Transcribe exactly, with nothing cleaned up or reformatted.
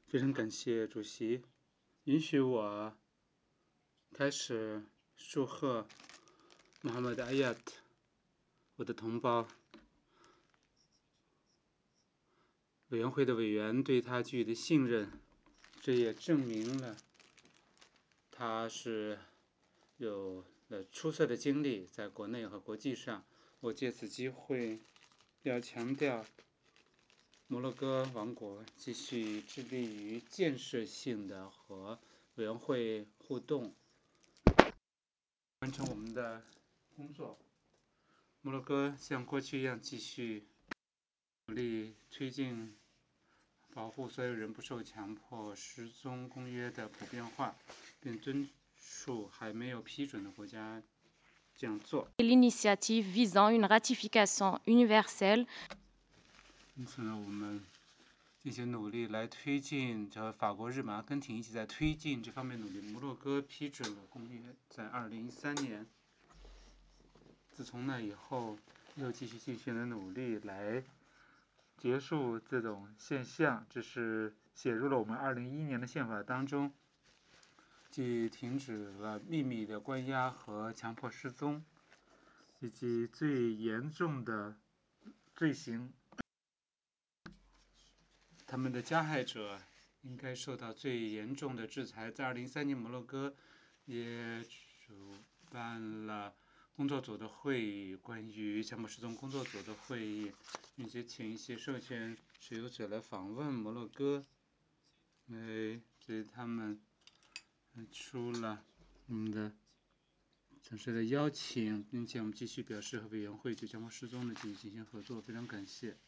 非常感谢主席允许我开始祝贺穆罕默德·阿亚特，我的同胞。委员会的委员对他给予的信任，这也证明了他是有了出色的经历，在国内和国际上。我借此机会要强调，摩洛哥王国继续致力于建设性的和委员会互动，完成我们的工作。摩洛哥像过去一样继续努力推进保护所有人不受强迫失踪公约的普遍化，并敦促还没有批准的国家这样做。 L'initiative visant une ratification universelle. 因此呢，我们进行努力来推进，和法国、日本、阿根廷一起在推进这方面努力。摩洛哥批准了公约，在二零一三年。自从那以后，又继续进行了努力来结束这种现象，这是写入了我们二零一一年的宪法当中，即停止了秘密的关押和强迫失踪，以及最严重的罪行，他们的加害者应该受到最严重的制裁。在二零一三年，摩洛哥也主办了工作组的会议，关于强迫失踪工作组的会议，并且请一些授权持有者来访问摩洛哥，来对他们出了我们的诚实的邀请，并且我们继续表示和委员会对强迫失踪的继续进行合作。非常感谢。